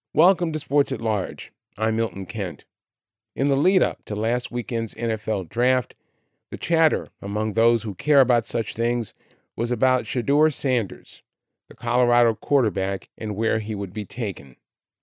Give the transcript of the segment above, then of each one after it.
Welcome to Sports at Large. I'm Milton Kent. In the lead-up to last weekend's NFL draft, the chatter among those who care about such things was about Shedeur Sanders, the Colorado quarterback, and where he would be taken.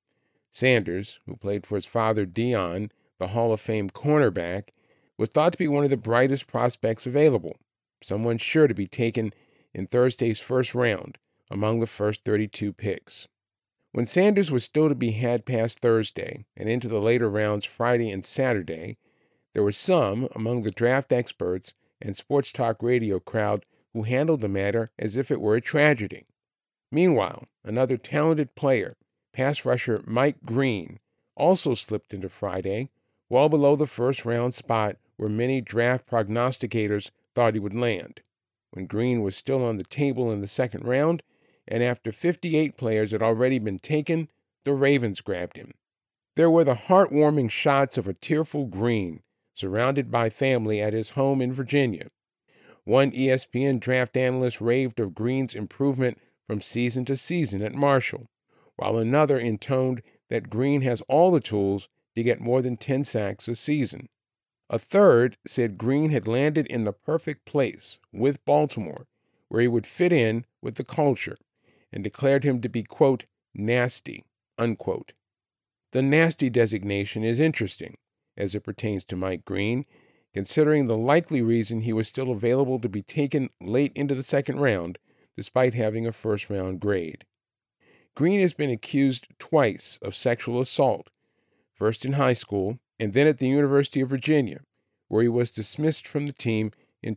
Sanders, who played for his father Deion, the Hall of Fame cornerback, was thought to be one of the brightest prospects available, someone sure to be taken in Thursday's first round among the first 32 picks. When Sanders was still to be had past Thursday and into the later rounds Friday and Saturday, there were some among the draft experts and sports talk radio crowd who handled the matter as if it were a tragedy. Meanwhile, another talented player, pass rusher Mike Green, also slipped into Friday, well below the first-round spot where many draft prognosticators thought he would land. When Green was still on the table in the second round, and after 58 players had already been taken, the Ravens grabbed him. There were the heartwarming shots of a tearful Green, surrounded by family at his home in Virginia. One ESPN draft analyst raved of Green's improvement from season to season at Marshall, while another intoned that Green has all the tools to get more than 10 sacks a season. A third said Green had landed in the perfect place with Baltimore, where he would fit in with the culture, and declared him to be, quote, nasty, unquote. The nasty designation is interesting as it pertains to Mike Green, considering the likely reason he was still available to be taken late into the second round, despite having a first-round grade. Green has been accused twice of sexual assault, first in high school and then at the University of Virginia, where he was dismissed from the team in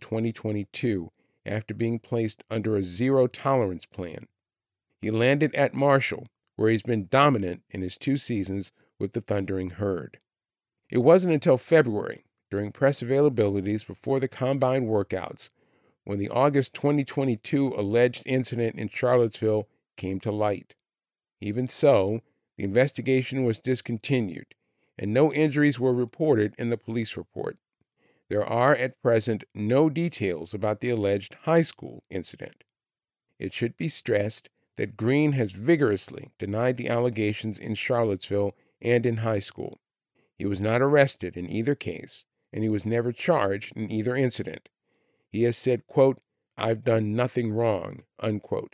2022 after being placed under a zero-tolerance plan. He landed at Marshall, where he's been dominant in his 2 seasons with the Thundering Herd. It wasn't until February, during press availabilities before the combine workouts, when the August 2022 alleged incident in Charlottesville came to light. Even so, the investigation was discontinued, and no injuries were reported in the police report. There are at present no details about the alleged high school incident. It should be stressed that Green has vigorously denied the allegations in Charlottesville and in high school. He was not arrested in either case, and he was never charged in either incident. He has said, quote, "I've done nothing wrong," unquote.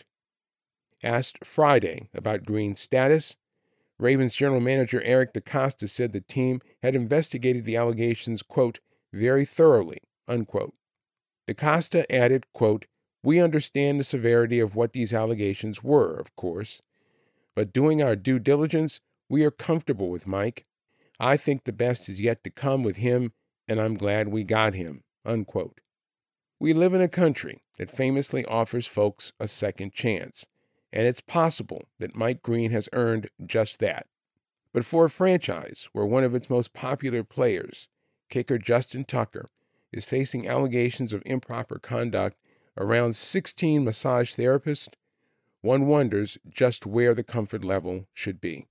Asked Friday about Green's status, Ravens general manager Eric DeCosta said the team had investigated the allegations, quote, "very thoroughly," unquote. DeCosta added, quote, "We understand the severity of what these allegations were, of course, but doing our due diligence, we are comfortable with Mike. I think the best is yet to come with him, and I'm glad we got him," unquote. We live in a country that famously offers folks a second chance, and it's possible that Mike Green has earned just that. But for a franchise where one of its most popular players, kicker Justin Tucker, is facing allegations of improper conduct around 16 massage therapists, one wonders just where the comfort level should be.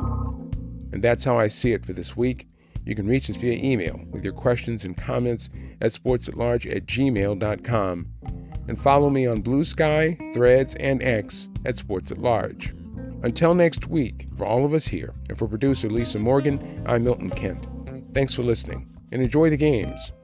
And that's how I see it for this week. You can reach us via email with your questions and comments at sportsatlarge@gmail.com. And follow me on Blue Sky, Threads, and X at Sports at Large. Until next week, for all of us here, and for producer Lisa Morgan, I'm Milton Kent. Thanks for listening, and enjoy the games.